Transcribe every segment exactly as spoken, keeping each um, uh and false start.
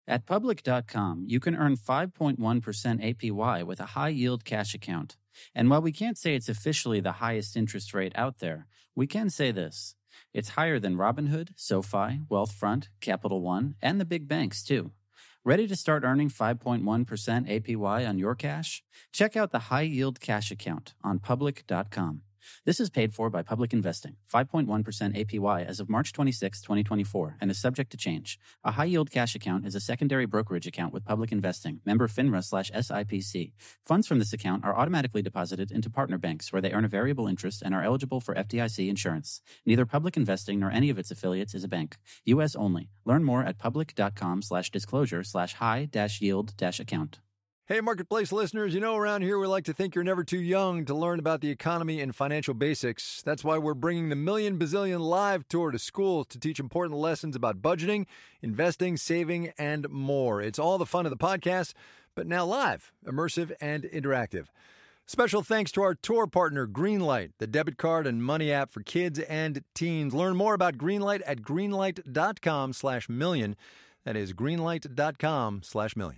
At Public dot com, you can earn five point one percent A P Y with a high-yield cash account. And while we can't say it's officially the highest interest rate out there, we can say this. It's higher than Robinhood, SoFi, Wealthfront, Capital One, and the big banks, too. Ready to start earning five point one percent A P Y on your cash? Check out the high-yield cash account on Public dot com. This is paid for by Public Investing, five point one percent A P Y as of March twenty-sixth, twenty twenty-four, and is subject to change. A high-yield cash account is a secondary brokerage account with Public Investing, member FINRA slash S I P C. Funds from this account are automatically deposited into partner banks where they earn a variable interest and are eligible for F D I C insurance. Neither Public Investing nor any of its affiliates is a bank. U S only. Learn more at Public dot com slash disclosure slash high dash yield dash account. Hey, Marketplace listeners, you know around here we like to think you're never too young to learn about the economy and financial basics. That's why we're bringing the Million Bazillion Live Tour to schools to teach important lessons about budgeting, investing, saving, and more. It's all the fun of the podcast, but now live, immersive, and interactive. Special thanks to our tour partner, Greenlight, the debit card and money app for kids and teens. Learn more about Greenlight at greenlight dot com slash million. That is greenlight dot com slash million.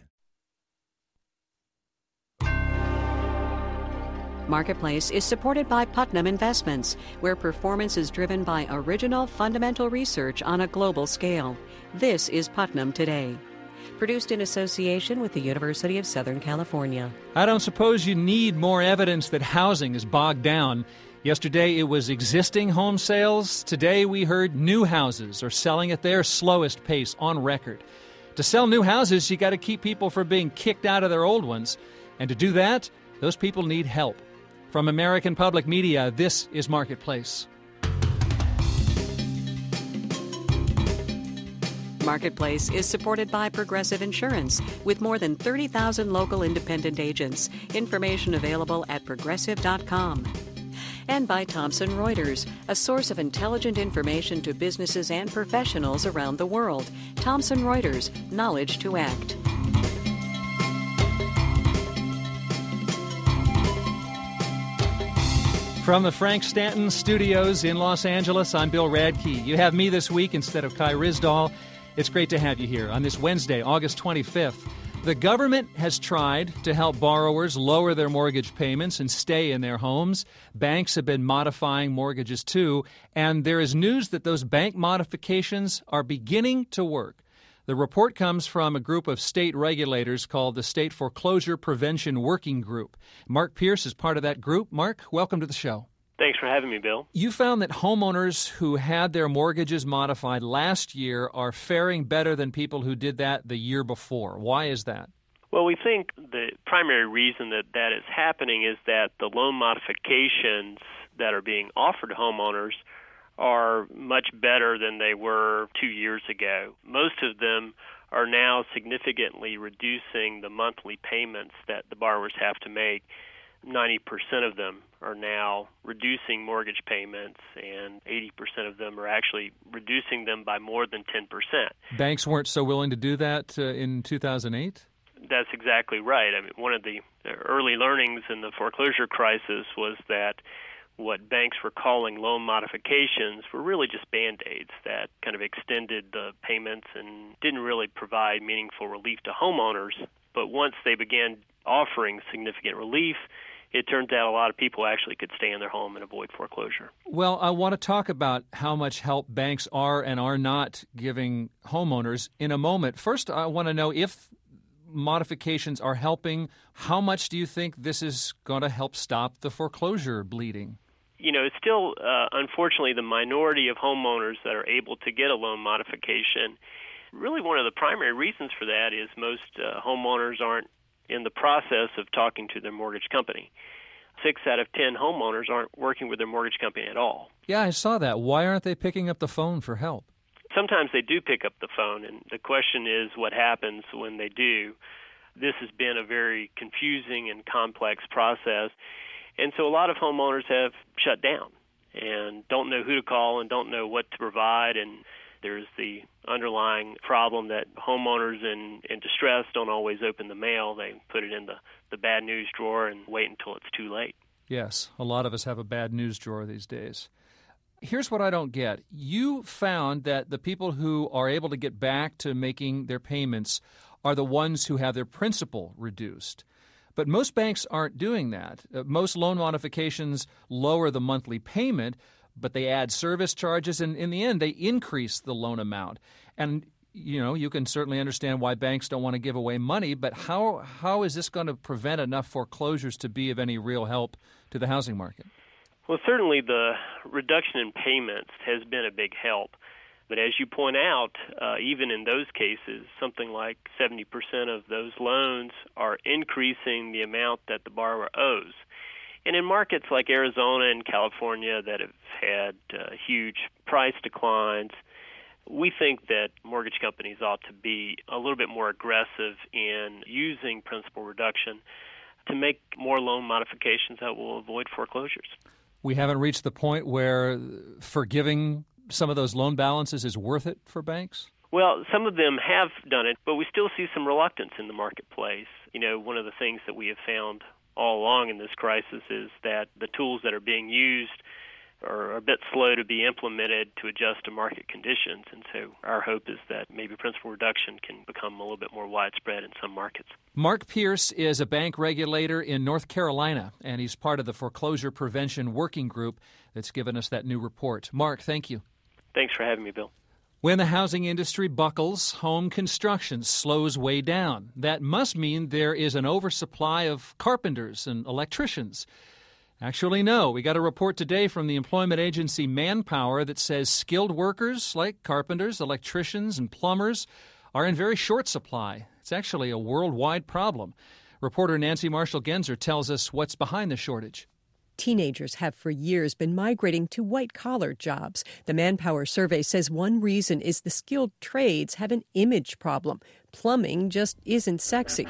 Marketplace is supported by Putnam Investments, where performance is driven by original fundamental research on a global scale. This is Putnam Today. Produced in association with the University of Southern California. I don't suppose you need more evidence that housing is bogged down. Yesterday it was existing home sales. Today we heard new houses are selling at their slowest pace on record. To sell new houses, you got to keep people from being kicked out of their old ones. And to do that, those people need help. From American Public Media, this is Marketplace. Marketplace is supported by Progressive Insurance, with more than thirty thousand local independent agents. Information available at progressive dot com. And by Thomson Reuters, a source of intelligent information to businesses and professionals around the world. Thomson Reuters, knowledge to act. From the Frank Stanton Studios in Los Angeles, I'm Bill Radke. You have me this week instead of Kai Ryssdal. It's great to have you here on this Wednesday, August twenty-fifth. The government has tried to help borrowers lower their mortgage payments and stay in their homes. Banks have been modifying mortgages too, and there is news that those bank modifications are beginning to work. The report comes from a group of state regulators called the State Foreclosure Prevention Working Group. Mark Pierce is part of that group. Mark, welcome to the show. Thanks for having me, Bill. You found that homeowners who had their mortgages modified last year are faring better than people who did that the year before. Why is that? Well, we think the primary reason that that is happening is that the loan modifications that are being offered to homeowners are much better than they were two years ago. Most of them are now significantly reducing the monthly payments that the borrowers have to make. ninety percent of them are now reducing mortgage payments, and eighty percent of them are actually reducing them by more than ten percent. Banks weren't so willing to do that uh, in two thousand eight? That's exactly right. I mean, one of the early learnings in the foreclosure crisis was that what banks were calling loan modifications were really just Band-Aids that kind of extended the payments and didn't really provide meaningful relief to homeowners. But once they began offering significant relief, it turns out a lot of people actually could stay in their home and avoid foreclosure. Well, I want to talk about how much help banks are and are not giving homeowners in a moment. First, I want to know if modifications are helping. How much do you think this is going to help stop the foreclosure bleeding? You know, it's still, uh, unfortunately, the minority of homeowners that are able to get a loan modification. Really, one of the primary reasons for that is most uh, homeowners aren't in the process of talking to their mortgage company. Six out of ten homeowners aren't working with their mortgage company at all. Yeah, I saw that. Why aren't they picking up the phone for help? Sometimes they do pick up the phone, and the question is what happens when they do. This has been a very confusing and complex process. And so a lot of homeowners have shut down and don't know who to call and don't know what to provide. And there's the underlying problem that homeowners in, in distress don't always open the mail. They put it in the, the bad news drawer and wait until it's too late. Yes, a lot of us have a bad news drawer these days. here's what I don't get. You found that the people who are able to get back to making their payments are the ones who have their principal reduced. But most banks aren't doing that. Uh, most loan modifications lower the monthly payment, but they add service charges, and in the end, they increase the loan amount. And, you know, you can certainly understand why banks don't want to give away money, but how how is this going to prevent enough foreclosures to be of any real help to the housing market? Well, certainly the reduction in payments has been a big help. But as you point out, uh, even in those cases, something like seventy percent of those loans are increasing the amount that the borrower owes. And in markets like Arizona and California that have had uh, huge price declines, we think that mortgage companies ought to be a little bit more aggressive in using principal reduction to make more loan modifications that will avoid foreclosures. We haven't reached the point where forgiving some of those loan balances is worth it for banks? Well, some of them have done it, but we still see some reluctance in the marketplace. You know, one of the things that we have found all along in this crisis is that the tools that are being used are a bit slow to be implemented to adjust to market conditions. And so our hope is that maybe principal reduction can become a little bit more widespread in some markets. Mark Pierce is a bank regulator in North Carolina, and he's part of the Foreclosure Prevention Working Group that's given us that new report. Mark, thank you. Thanks for having me, Bill. When the housing industry buckles, home construction slows way down. That must mean there is an oversupply of carpenters and electricians. Actually, no. We got a report today from the employment agency Manpower that says skilled workers like carpenters, electricians, and plumbers are in very short supply. It's actually a worldwide problem. Reporter Nancy Marshall-Genzer tells us what's behind the shortage. Teenagers have for years been migrating to white-collar jobs. The Manpower survey says one reason is the skilled trades have an image problem. Plumbing just isn't sexy.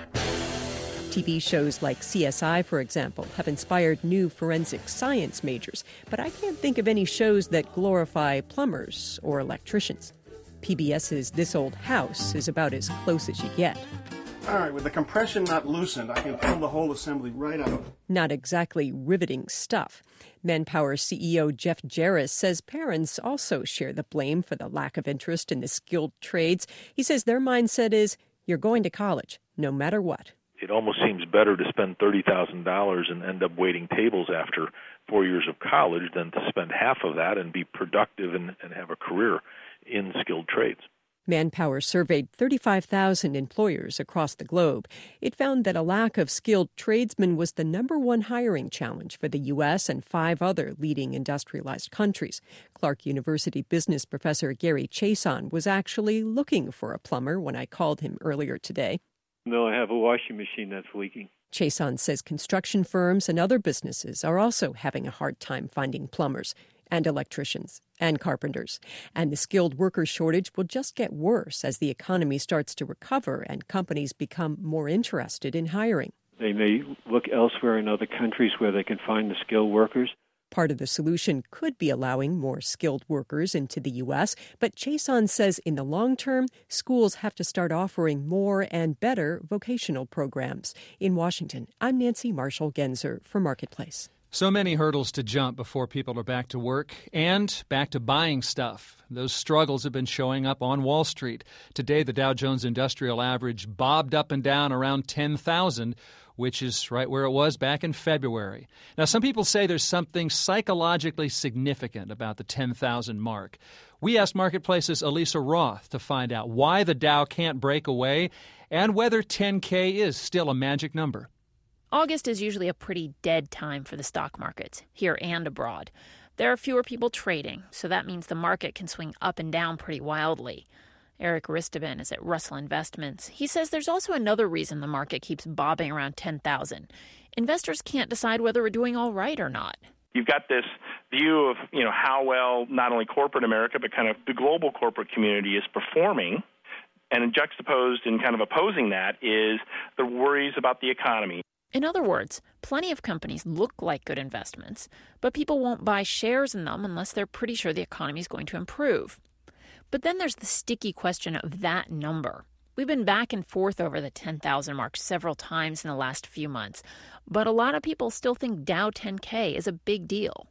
T V shows like C S I, for example, have inspired new forensic science majors, but I can't think of any shows that glorify plumbers or electricians. PBS's This Old House is about as close as you get. All right, with the compression not loosened, I can pull the whole assembly right out. Not exactly riveting stuff. Manpower C E O Jeff Jarris says parents also share the blame for the lack of interest in the skilled trades. He says their mindset is, you're going to college, no matter what. It almost seems better to spend thirty thousand dollars and end up waiting tables after four years of college than to spend half of that and be productive and, and have a career in skilled trades. Manpower surveyed thirty-five thousand employers across the globe. It found that a lack of skilled tradesmen was the number one hiring challenge for the U S and five other leading industrialized countries. Clark University business professor Gary Chason was actually looking for a plumber when I called him earlier today. No, I have a washing machine that's leaking. Chason says construction firms and other businesses are also having a hard time finding plumbers and electricians and carpenters. And the skilled worker shortage will just get worse as the economy starts to recover and companies become more interested in hiring. They may look elsewhere in other countries where they can find the skilled workers. Part of the solution could be allowing more skilled workers into the U S, but Chason says in the long term, schools have to start offering more and better vocational programs. In Washington, I'm Nancy Marshall-Genzer for Marketplace. So many hurdles to jump before people are back to work and back to buying stuff. Those struggles have been showing up on Wall Street. Today, the Dow Jones Industrial Average bobbed up and down around ten thousand, which is right where it was back in February. Now, some people say there's something psychologically significant about the ten thousand mark. We asked Marketplace's Elisa Roth to find out why the Dow can't break away and whether ten K is still a magic number. August is usually a pretty dead time for the stock markets, here and abroad. There are fewer people trading, so that means the market can swing up and down pretty wildly. Eric Risteban is at Russell Investments. He says there's also another reason the market keeps bobbing around ten thousand. Investors can't decide whether we're doing all right or not. You've got this view of, you know, how well not only corporate America, but kind of the global corporate community is performing. And juxtaposed and kind of opposing that is the worries about the economy. In other words, plenty of companies look like good investments, but people won't buy shares in them unless they're pretty sure the economy is going to improve. But then there's the sticky question of that number. We've been back and forth over the ten thousand mark several times in the last few months, but a lot of people still think Dow ten K is a big deal.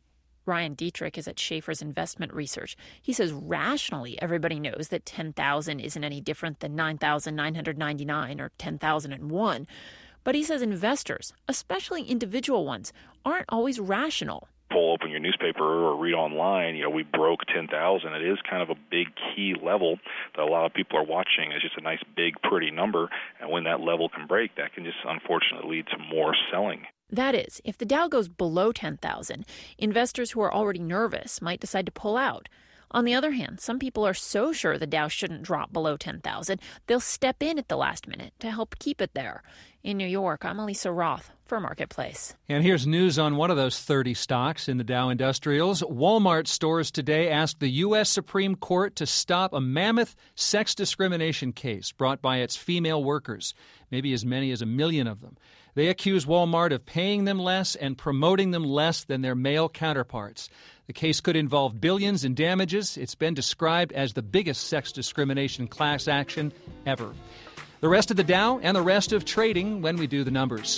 Ryan Dietrich is at Schaefer's Investment Research. He says rationally, everybody knows that ten thousand isn't any different than nine thousand nine hundred ninety-nine or ten thousand one. But he says investors, especially individual ones, aren't always rational. Pull open your newspaper or read online, you know, we broke ten thousand. It is kind of a big key level that a lot of people are watching. It's just a nice, big, pretty number. And when that level can break, that can just unfortunately lead to more selling. That is, if the Dow goes below ten thousand, investors who are already nervous might decide to pull out. On the other hand, some people are so sure the Dow shouldn't drop below ten thousand, they'll step in at the last minute to help keep it there. In New York, I'm Elisa Roth for Marketplace. And here's news on one of those thirty stocks in the Dow Industrials. Walmart stores today asked the U S Supreme Court to stop a mammoth sex discrimination case brought by its female workers, maybe as many as a million of them. They accuse Walmart of paying them less and promoting them less than their male counterparts. The case could involve billions in damages. It's been described as the biggest sex discrimination class action ever. The rest of the Dow and the rest of trading when we do the numbers.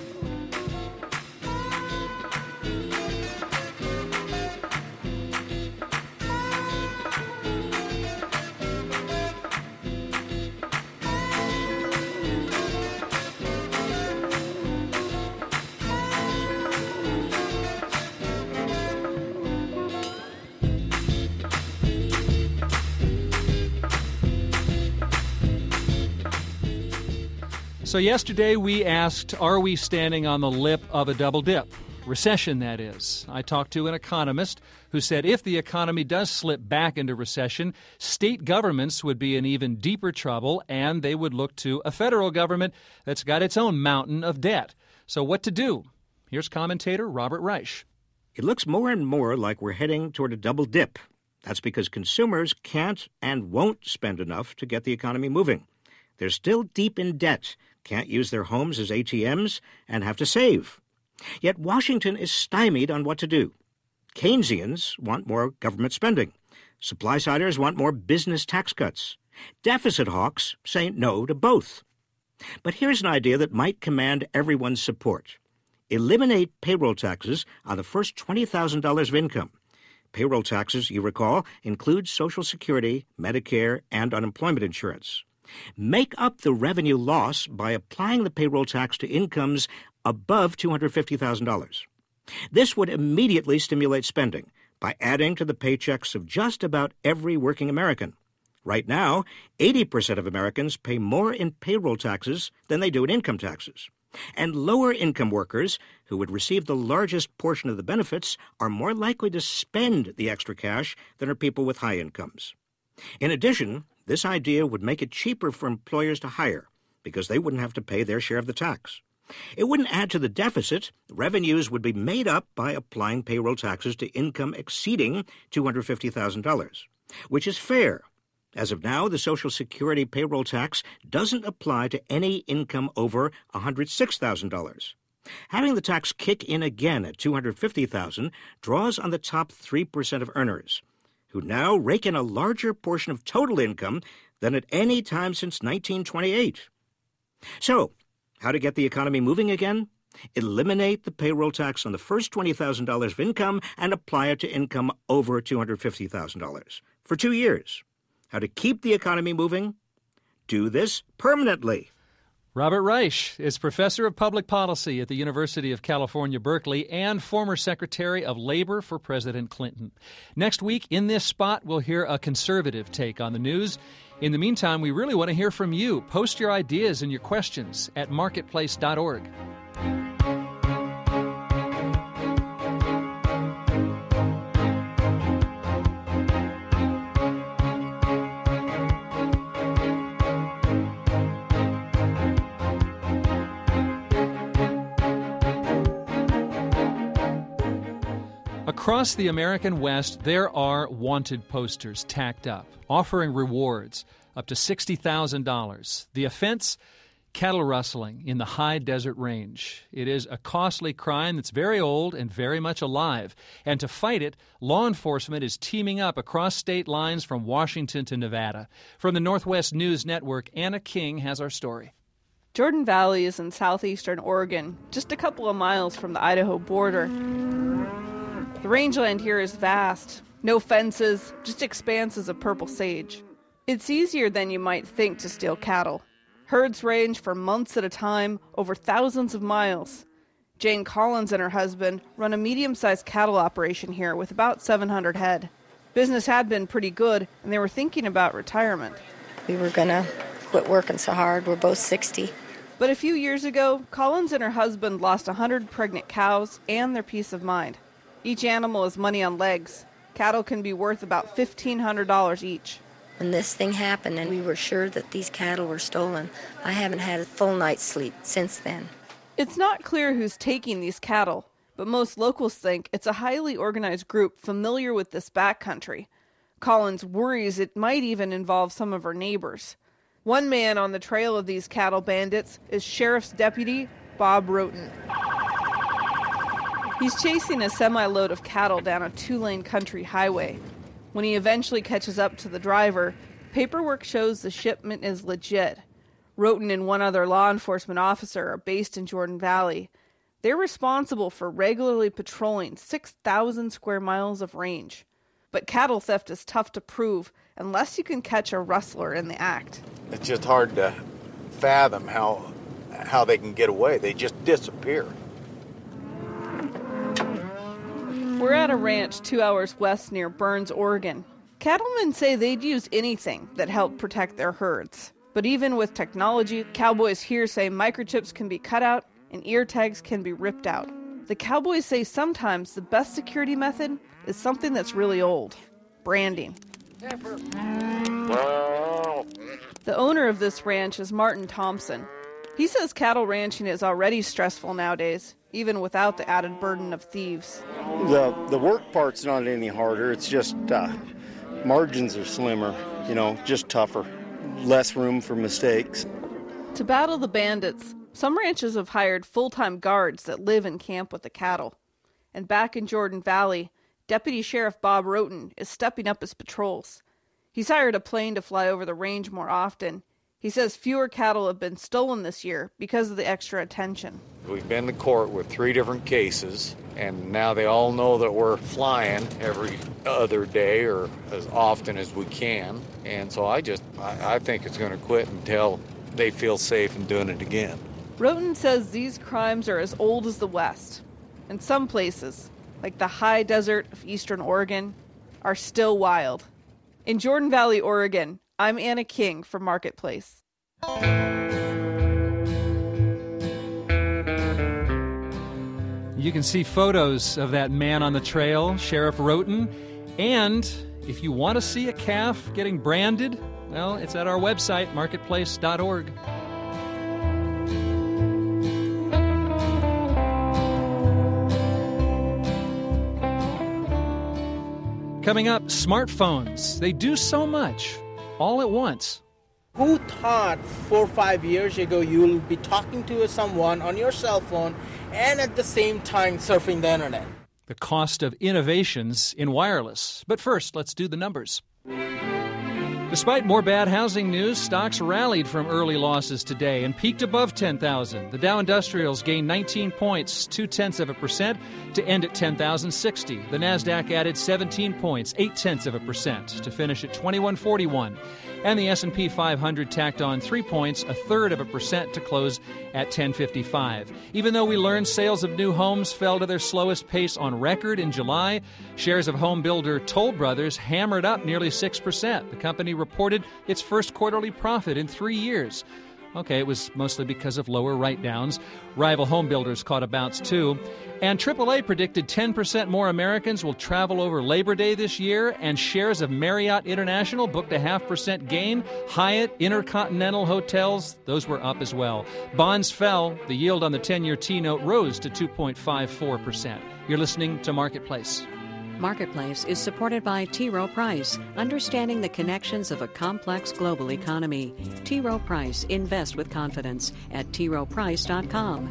So yesterday we asked, are we standing on the lip of a double dip? Recession, that is. I talked to an economist who said if the economy does slip back into recession, state governments would be in even deeper trouble, and they would look to a federal government that's got its own mountain of debt. So what to do? Here's commentator Robert Reich. It looks more and more like we're heading toward a double dip. That's because consumers can't and won't spend enough to get the economy moving. They're still deep in debt, can't use their homes as A T Ms, and have to save. Yet Washington is stymied on what to do. Keynesians want more government spending. Supply-siders want more business tax cuts. Deficit hawks say no to both. But here's an idea that might command everyone's support. Eliminate payroll taxes on the first twenty thousand dollars of income. Payroll taxes, you recall, include Social Security, Medicare, and unemployment insurance. Make up the revenue loss by applying the payroll tax to incomes above two hundred fifty thousand dollars. This would immediately stimulate spending by adding to the paychecks of just about every working American. Right now, eighty percent of Americans pay more in payroll taxes than they do in income taxes. And lower-income workers, who would receive the largest portion of the benefits, are more likely to spend the extra cash than are people with high incomes. In addition, this idea would make it cheaper for employers to hire because they wouldn't have to pay their share of the tax. It wouldn't add to the deficit. Revenues would be made up by applying payroll taxes to income exceeding two hundred fifty thousand dollars, which is fair. As of now, the Social Security payroll tax doesn't apply to any income over one hundred six thousand dollars. Having the tax kick in again at two hundred fifty thousand dollars draws on the top three percent of earners, who now rake in a larger portion of total income than at any time since nineteen twenty-eight. So, how to get the economy moving again? Eliminate the payroll tax on the first twenty thousand dollars of income and apply it to income over two hundred fifty thousand dollars for two years. How to keep the economy moving? Do this permanently. Robert Reich is professor of public policy at the University of California, Berkeley, and former Secretary of Labor for President Clinton. Next week, in this spot, we'll hear a conservative take on the news. In the meantime, we really want to hear from you. Post your ideas and your questions at marketplace dot org. Across the American West, there are wanted posters tacked up, offering rewards up to sixty thousand dollars. The offense? Cattle rustling in the high desert range. It is a costly crime that's very old and very much alive. And to fight it, law enforcement is teaming up across state lines from Washington to Nevada. From the Northwest News Network, Anna King has our story. Jordan Valley is in southeastern Oregon, just a couple of miles from the Idaho border. The rangeland here is vast. No fences, just expanses of purple sage. It's easier than you might think to steal cattle. Herds range for months at a time, over thousands of miles. Jane Collins and her husband run a medium-sized cattle operation here with about seven hundred head. Business had been pretty good, and they were thinking about retirement. We were going to quit working so hard. We're both sixty. But a few years ago, Collins and her husband lost one hundred pregnant cows and their peace of mind. Each animal is money on legs. Cattle can be worth about fifteen hundred dollars each. When this thing happened and we were sure that these cattle were stolen, I haven't had a full night's sleep since then. It's not clear who's taking these cattle, but most locals think it's a highly organized group familiar with this backcountry. Collins worries it might even involve some of her neighbors. One man on the trail of these cattle bandits is Sheriff's Deputy Bob Roten. He's chasing a semi-load of cattle down a two-lane country highway. When he eventually catches up to the driver, paperwork shows the shipment is legit. Roten and one other law enforcement officer are based in Jordan Valley. They're responsible for regularly patrolling six thousand square miles of range. But cattle theft is tough to prove unless you can catch a rustler in the act. It's just hard to fathom how how they can get away. They just disappear. We're at a ranch two hours west near Burns, Oregon. Cattlemen say they'd use anything that helped protect their herds. But even with technology, cowboys here say microchips can be cut out and ear tags can be ripped out. The cowboys say sometimes the best security method is something that's really old: branding. The owner of this ranch is Martin Thompson. He says cattle ranching is already stressful nowadays, even without the added burden of thieves. The the work part's not any harder. It's just uh, margins are slimmer, you know, just tougher. Less room for mistakes. To battle the bandits, some ranches have hired full-time guards that live and camp with the cattle. And back in Jordan Valley, Deputy Sheriff Bob Roten is stepping up his patrols. He's hired a plane to fly over the range more often. He says fewer cattle have been stolen this year because of the extra attention. We've been to court with three different cases, and now they all know that we're flying every other day or as often as we can. And so I just, I, I think it's going to quit until they feel safe in doing it again. Roten says these crimes are as old as the West. And some places, like the high desert of eastern Oregon, are still wild. In Jordan Valley, Oregon, I'm Anna King for Marketplace. You can see photos of that man on the trail, Sheriff Roten. And if you want to see a calf getting branded, well, it's at our website, marketplace dot org. Coming up, smartphones. They do so much, all at once. Who thought four or five years ago you will be talking to someone on your cell phone and at the same time surfing the internet? The cost of innovations in wireless. But first, let's do the numbers. Despite more bad housing news, stocks rallied from early losses today and peaked above ten thousand. The Dow Industrials gained nineteen points, two-tenths of a percent, to end at ten thousand sixty. The Nasdaq added seventeen points, eight-tenths of a percent, to finish at twenty-one forty-one. And the S and P five hundred tacked on three points, a third of a percent, to close at ten fifty-five. Even though we learned sales of new homes fell to their slowest pace on record in July, shares of home builder Toll Brothers hammered up nearly six percent. The company reported its first quarterly profit in three years. Okay, it was mostly because of lower write-downs. Rival home builders caught a bounce, too. And triple A predicted ten percent more Americans will travel over Labor Day this year, and shares of Marriott International booked a half percent gain. Hyatt, Intercontinental Hotels, those were up as well. Bonds fell. The yield on the ten-year T-note rose to two point five four percent. You're listening to Marketplace. Marketplace is supported by T. Rowe Price, understanding the connections of a complex global economy. T. Rowe Price, invest with confidence at t rowe price dot com.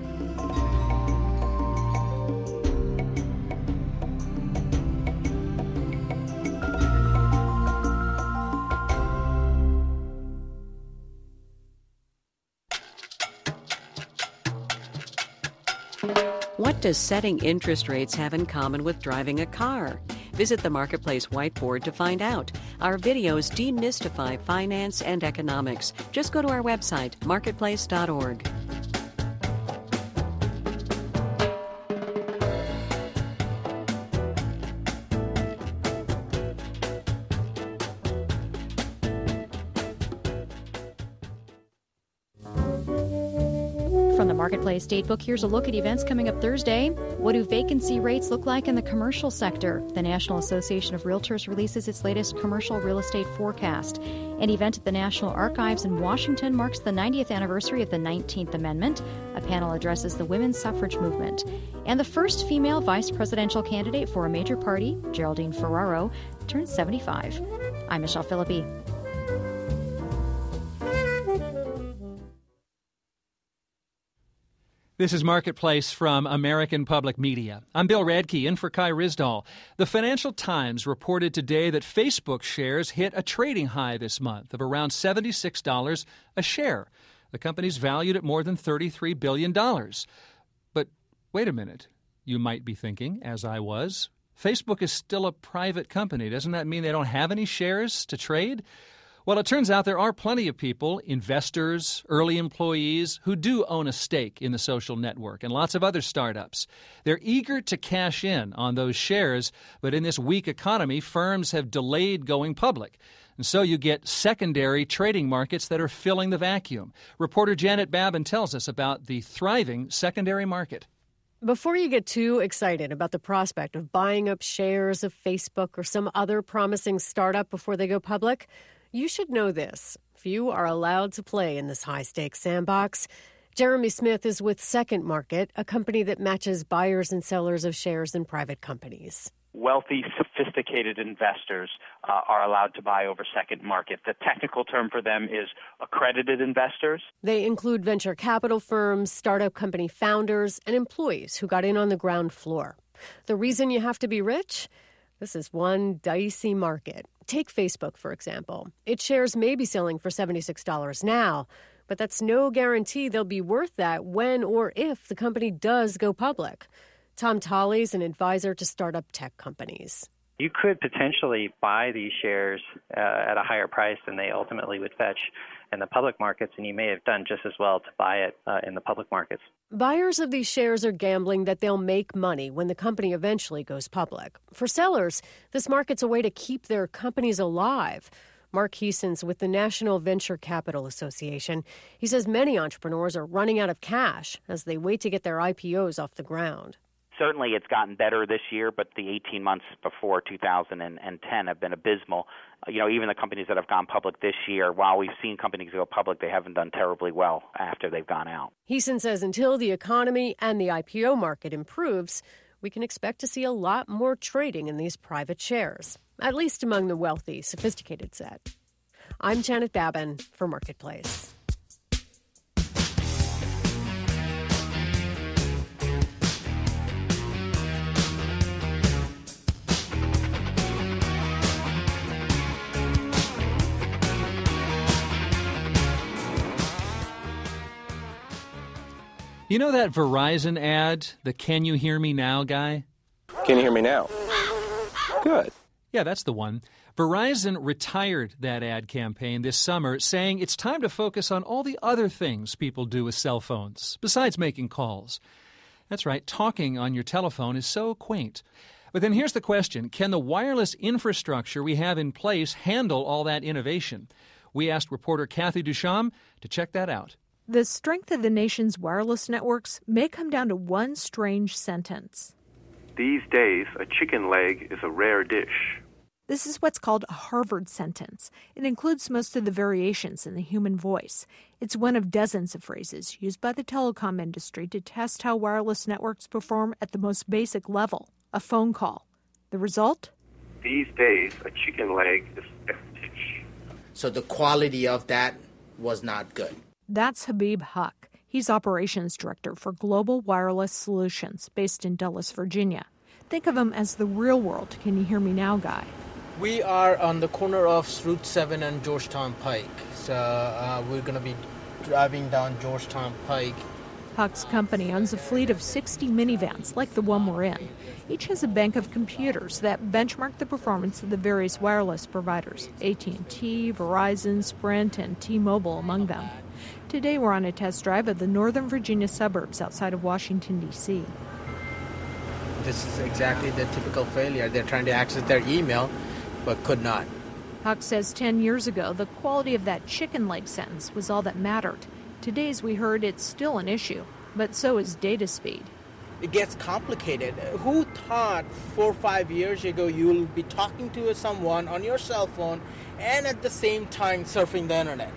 What does setting interest rates have in common with driving a car? Visit the Marketplace whiteboard to find out. Our videos demystify finance and economics. Just go to our website, marketplace dot org. From the Marketplace Datebook, here's a look at events coming up Thursday. What do vacancy rates look like in the commercial sector? The National Association of Realtors releases its latest commercial real estate forecast. An event at the National Archives in Washington marks the ninetieth anniversary of the nineteenth Amendment. A panel addresses the women's suffrage movement. And the first female vice presidential candidate for a major party, Geraldine Ferraro, turned seventy-five. I'm Michelle Philippi. This is Marketplace from American Public Media. I'm Bill Radke, in for Kai Risdall. The Financial Times reported today that Facebook shares hit a trading high this month of around seventy-six dollars a share. The company's valued at more than thirty-three billion dollars. But wait a minute, you might be thinking, as I was, Facebook is still a private company. Doesn't that mean they don't have any shares to trade? Well, it turns out there are plenty of people, investors, early employees, who do own a stake in the social network and lots of other startups. They're eager to cash in on those shares, but in this weak economy, firms have delayed going public. And so you get secondary trading markets that are filling the vacuum. Reporter Janet Babin tells us about the thriving secondary market. Before you get too excited about the prospect of buying up shares of Facebook or some other promising startup before they go public, you should know this. Few are allowed to play in this high-stakes sandbox. Jeremy Smith is with Second Market, a company that matches buyers and sellers of shares in private companies. Wealthy, sophisticated investors uh, are allowed to buy over Second Market. The technical term for them is accredited investors. They include venture capital firms, startup company founders, and employees who got in on the ground floor. The reason you have to be rich? This is one dicey market. Take Facebook, for example. Its shares may be selling for seventy-six dollars now, but that's no guarantee they'll be worth that when or if the company does go public. Tom Tolley is an advisor to startup tech companies. You could potentially buy these shares uh, at a higher price than they ultimately would fetch in the public markets, and you may have done just as well to buy it uh, in the public markets. Buyers of these shares are gambling that they'll make money when the company eventually goes public. For sellers, this market's a way to keep their companies alive. Mark Heesens with the National Venture Capital Association. He says many entrepreneurs are running out of cash as they wait to get their I P Os off the ground. Certainly it's gotten better this year, but the eighteen months before two thousand ten have been abysmal. You know, even the companies that have gone public this year, while we've seen companies go public, they haven't done terribly well after they've gone out. Heeson says until the economy and the I P O market improves, we can expect to see a lot more trading in these private shares, at least among the wealthy, sophisticated set. I'm Janet Babin for Marketplace. You know that Verizon ad, the Can You Hear Me Now guy? Can you hear me now? Good. Yeah, that's the one. Verizon retired that ad campaign this summer, saying it's time to focus on all the other things people do with cell phones, besides making calls. That's right, talking on your telephone is so quaint. But then here's the question, can the wireless infrastructure we have in place handle all that innovation? We asked reporter Kathy Duchamp to check that out. The strength of the nation's wireless networks may come down to one strange sentence. These days, a chicken leg is a rare dish. This is what's called a Harvard sentence. It includes most of the variations in the human voice. It's one of dozens of phrases used by the telecom industry to test how wireless networks perform at the most basic level, a phone call. The result? These days, a chicken leg is a dish. So the quality of that was not good. That's Habib Huck. He's operations director for Global Wireless Solutions based in Dulles, Virginia. Think of him as the real-world Can You Hear Me Now guy. We are on the corner of Route seven and Georgetown Pike. So uh, we're going to be driving down Georgetown Pike Huck's company owns a fleet of sixty minivans like the one we're in. Each has a bank of computers that benchmark the performance of the various wireless providers, A T and T, Verizon, Sprint, and T-Mobile among them. Today we're on a test drive of the Northern Virginia suburbs outside of Washington, D C This is exactly the typical failure. They're trying to access their email, but could not. Huck says ten years ago, the quality of that chicken leg sentence was all that mattered. Today, as we heard, it's still an issue, but so is data speed. It gets complicated. Who thought four or five years ago you'll be talking to someone on your cell phone and at the same time surfing the internet?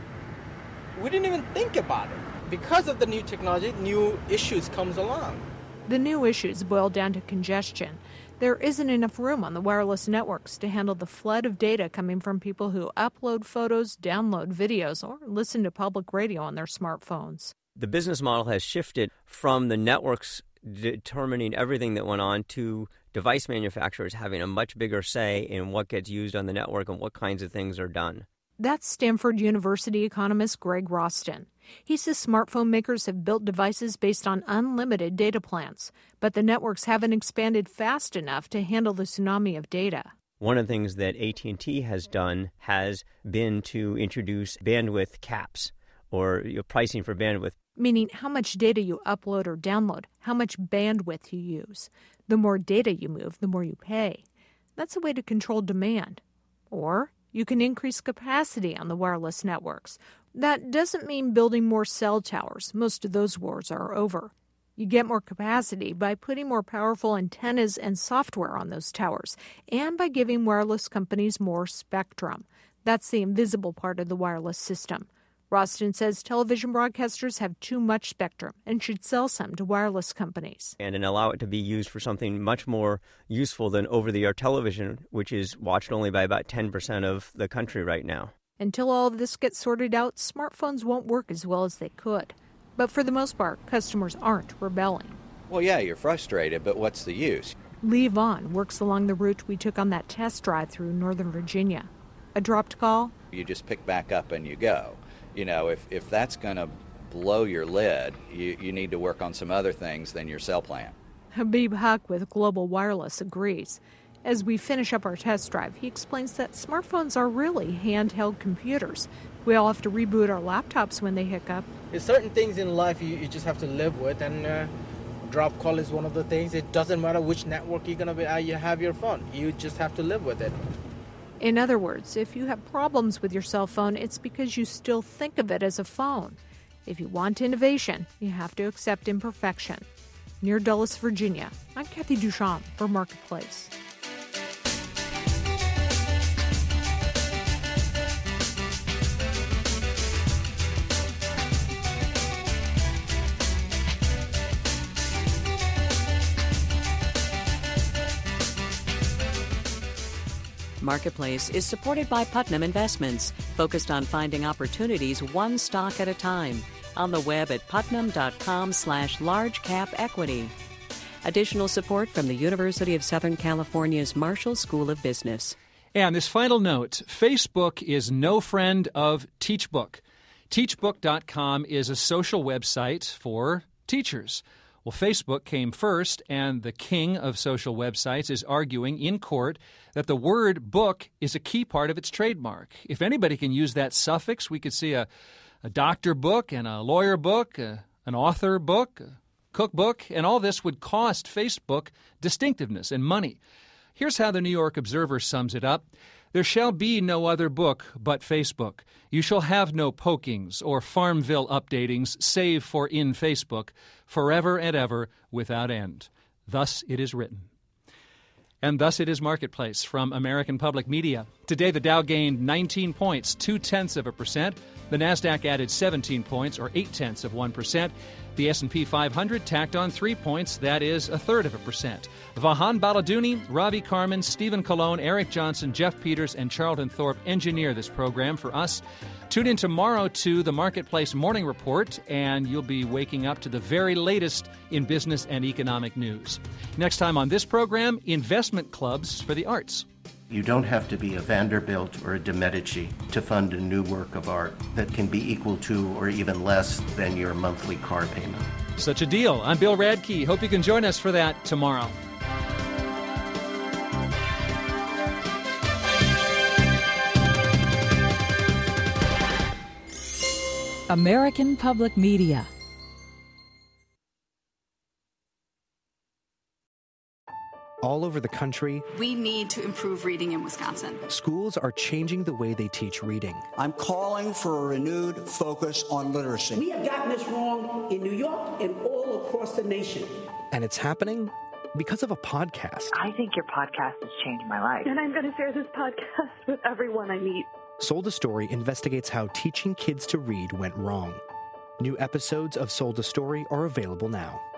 We didn't even think about it. Because of the new technology, new issues comes along. The new issues boil down to congestion. There isn't enough room on the wireless networks to handle the flood of data coming from people who upload photos, download videos, or listen to public radio on their smartphones. The business model has shifted from the networks determining everything that went on to device manufacturers having a much bigger say in what gets used on the network and what kinds of things are done. That's Stanford University economist Greg Roston. He says smartphone makers have built devices based on unlimited data plans, but the networks haven't expanded fast enough to handle the tsunami of data. One of the things that A T and T has done has been to introduce bandwidth caps, or you know, pricing for bandwidth. Meaning how much data you upload or download, how much bandwidth you use. The more data you move, the more you pay. That's a way to control demand. Or you can increase capacity on the wireless networks. That doesn't mean building more cell towers. Most of those wars are over. You get more capacity by putting more powerful antennas and software on those towers, and by giving wireless companies more spectrum. That's the invisible part of the wireless system. Roston says television broadcasters have too much spectrum and should sell some to wireless companies. And, and allow it to be used for something much more useful than over-the-air television, which is watched only by about ten percent of the country right now. Until all of this gets sorted out, smartphones won't work as well as they could. But for the most part, customers aren't rebelling. Well, yeah, you're frustrated, but what's the use? Lee Vaughn works along the route we took on that test drive through Northern Virginia. A dropped call? You just pick back up and you go. You know, if, if that's going to blow your lid, you, you need to work on some other things than your cell plan. Habib Huck with Global Wireless agrees. As we finish up our test drive, he explains that smartphones are really handheld computers. We all have to reboot our laptops when they hiccup. There's certain things in life you, you just have to live with, and uh, drop call is one of the things. It doesn't matter which network you're gonna be, uh, you have your phone. You just have to live with it. In other words, if you have problems with your cell phone, it's because you still think of it as a phone. If you want innovation, you have to accept imperfection. Near Dulles, Virginia, I'm Kathy Duchamp for Marketplace. Marketplace is supported by Putnam Investments, focused on finding opportunities one stock at a time. On the web at putnam.com slash large cap equity. Additional support from the University of Southern California's Marshall School of Business. And this final note, Facebook is no friend of TeachBook. teachbook dot com is a social website for teachers. Well, Facebook came first, and the king of social websites is arguing in court that the word book is a key part of its trademark. If anybody can use that suffix, we could see a, a doctor book and a lawyer book, a, an author book, a cookbook, and all this would cost Facebook distinctiveness and money. Here's how the New York Observer sums it up. There shall be no other book but Facebook. You shall have no pokings or Farmville updatings, save for in Facebook, forever and ever, without end. Thus it is written. And thus it is Marketplace from American Public Media. Today the Dow gained nineteen points, two-tenths of a percent. The NASDAQ added seventeen points, or eight-tenths of one percent. The S and P five hundred tacked on three points, that is a third of a percent. Vahan Baladouni, Ravi Carmen, Stephen Colon, Eric Johnson, Jeff Peters, and Charlton Thorpe engineer this program for us. Tune in tomorrow to the Marketplace Morning Report, and you'll be waking up to the very latest in business and economic news. Next time on this program, investment clubs for the arts. You don't have to be a Vanderbilt or a De Medici to fund a new work of art that can be equal to or even less than your monthly car payment. Such a deal. I'm Bill Radke. Hope you can join us for that tomorrow. American Public Media. All over the country, we need to improve reading in Wisconsin. Schools are changing the way they teach reading. I'm calling for a renewed focus on literacy. We have gotten this wrong in New York and all across the nation. And it's happening because of a podcast. I think your podcast has changed my life. And I'm going to share this podcast with everyone I meet. Sold a Story investigates how teaching kids to read went wrong. New episodes of Sold a Story are available now.